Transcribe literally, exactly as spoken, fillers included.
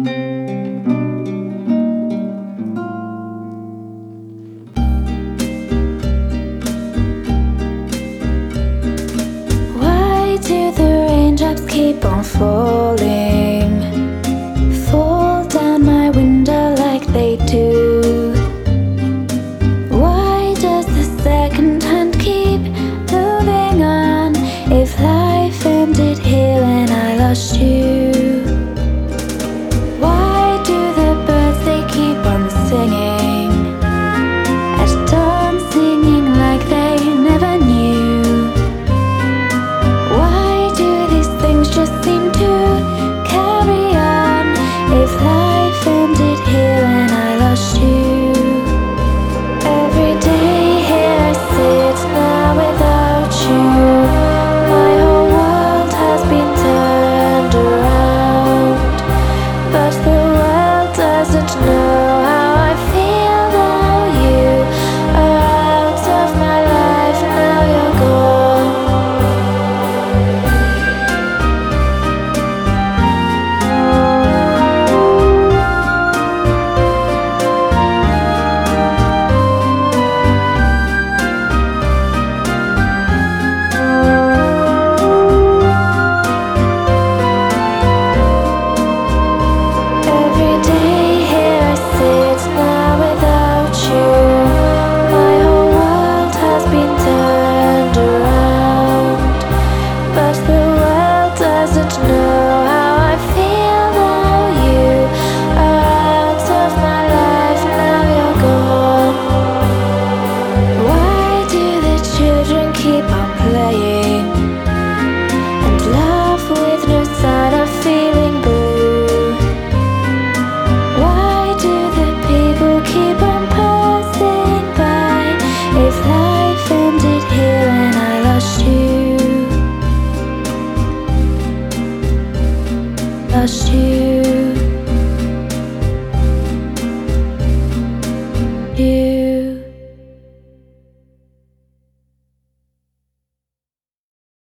Why do the raindrops keep on falling? Fall down my window like they do. Why does the second hand keep moving on? If life ended here when I lost you, why do the birds, they keep on singing at dawn, singing like they never knew? Why do these things just seem to carry on? If life ended here when I lost you, every day here I sit now without you. My whole world has been turned around, but the world doesn't know how I feel now. You are out of my life, now you're gone. Every day here I sit now without you. My whole world has been turned around, but the world doesn't know how I feel now. You are out of my life, now you're gone. Why do the children keep on playing and laugh with no sign of feeling blue? Why do the people keep on passing by? If life ended here when I lost you, lost you, you.